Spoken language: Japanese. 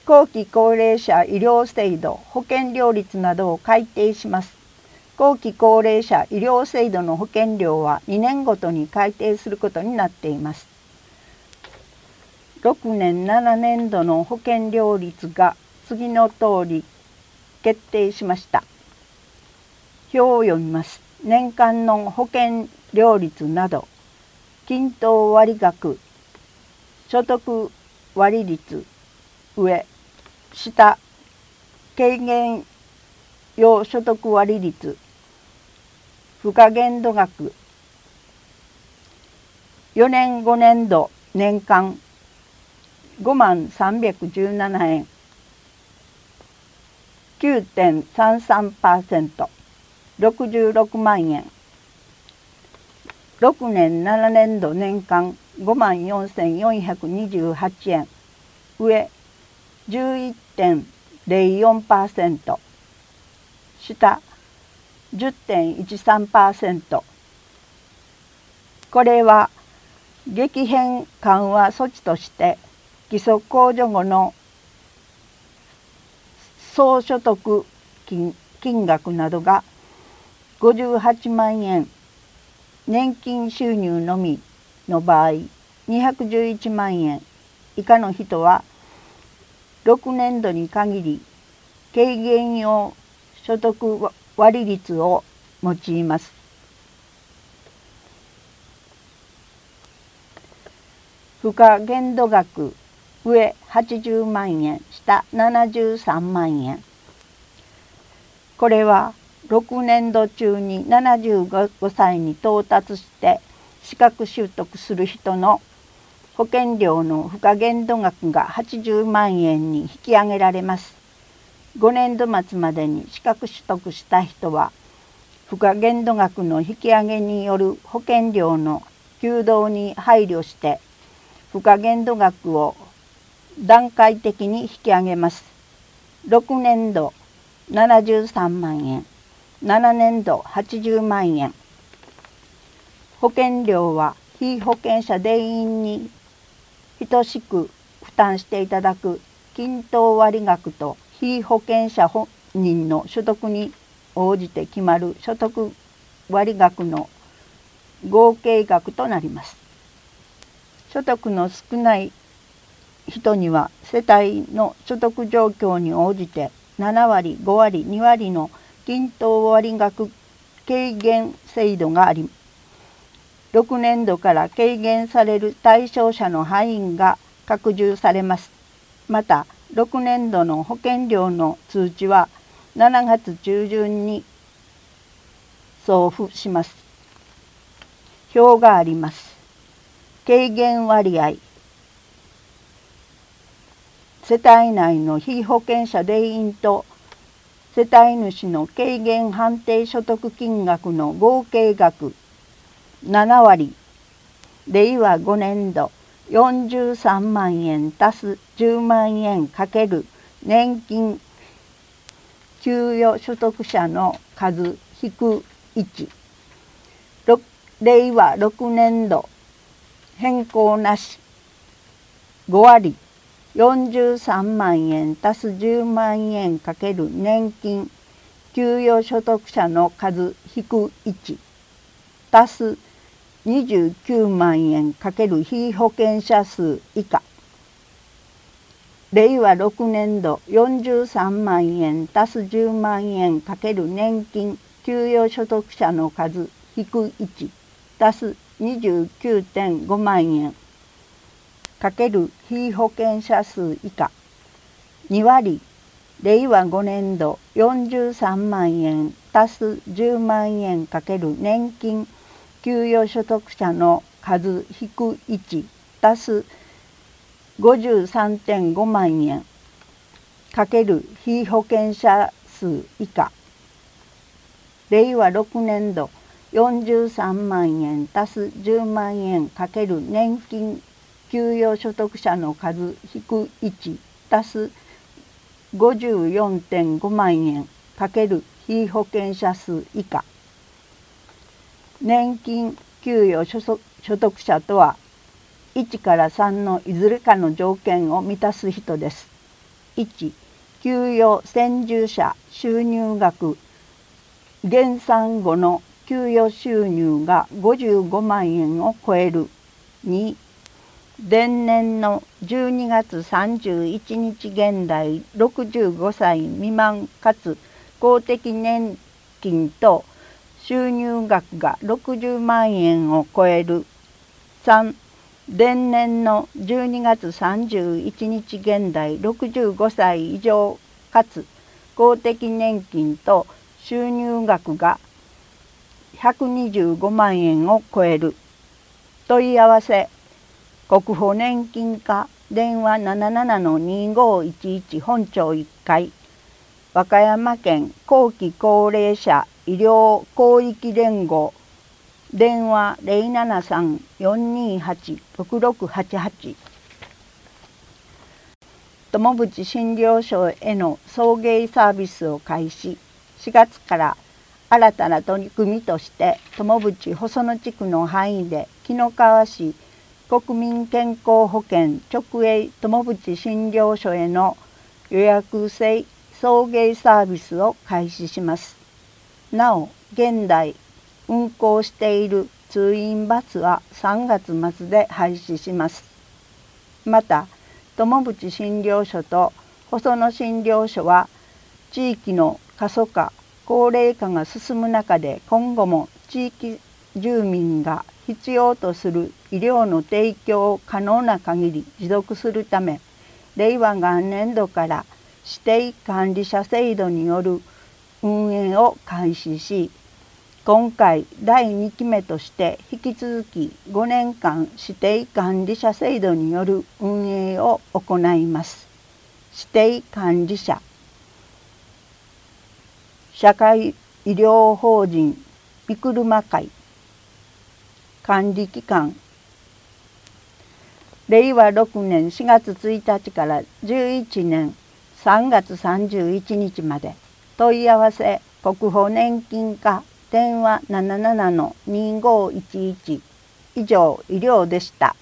後期高齢者医療制度保険料率などを改定します。後期高齢者医療制度の保険料は2年ごとに改定することになっています。6年7年度の保険料率が次の通り決定しました。表を読みます。年間の保険料率など、均等割額、所得割率、上、下、軽減用所得割率、付加限度額、4年5年度年間5317円、9.33%、66万円。6年7年度年間54,428円、上 11.04%、下 10.13%。これは激変緩和措置として基礎控除後の総所得金額などが58万円、年金収入のみの場合211万円以下の人は6年度に限り軽減用所得割率を用います。付加限度額、上80万円、下73万円。これは6年度中に75歳に到達して資格取得する人の保険料の付加限度額が80万円に引き上げられます。5年度末までに資格取得した人は付加限度額の引き上げによる保険料の急動に配慮して付加限度額を段階的に引き上げます。6年度73万円、7年度80万円。保険料は被保険者全員に等しく負担していただく均等割額と被保険者本人の所得に応じて決まる所得割額の合計額となります。所得の少ない人には世帯の所得状況に応じて7割、5割、2割の均等割額軽減制度があり、6年度から軽減される対象者の範囲が拡充されます。また、6年度の保険料の通知は7月中旬に送付します。表があります。軽減割合。世帯内の被保険者全員と世帯主の軽減判定所得金額の合計額7割、令和5年度43万円足す10万円かける年金給与所得者の数引く1、令和6年度変更なし5割、43万円足す10万円かける年金給与所得者の数引く1足す29万円かける被保険者数以下。令和6年度43万円足す10万円かける年金給与所得者の数引く1足す 29.5 万円かける被保険者数以下。2割、令和5年度43万円足す10万円かける年金給与所得者の数引く1足す 53.5 万円かける被保険者数以下。令和6年度43万円足す10万円かける年金給与所得者の数引く1足す 54.5 万円かける被保険者数以下。年金給与所得者とは1から3のいずれかの条件を満たす人です。 1、給与先住者収入額減算後の給与収入が55万円を超える。2、前年の12月31日現在65歳未満かつ公的年金と収入額が60万円を超える。3、前年の12月31日現在65歳以上かつ公的年金と収入額が125万円を超える。問い合わせ国保年金課電話 77-2511 本町1階和歌山県後期高齢者医療広域連合電話 073-428-6688 友淵診療所への送迎サービスを開始。4月から新たな取り組みとして友淵細野地区の範囲で紀の川市国民健康保険直営友淵診療所への予約制送迎サービスを開始します。なお現在運行している通院バスは3月末で廃止します。また友淵診療所と細野診療所は地域の過疎化高齢化が進む中で今後も地域住民が必要とする医療の提供を可能な限り持続するため令和元年度から指定管理者制度による運営を開始し、今回第2期目として引き続き5年間指定管理者制度による運営を行います。指定管理者社会医療法人御車会管理期間令和6年4月1日から11年3月31日まで。問い合わせ国保年金課電話 77-2511 以上医療でした。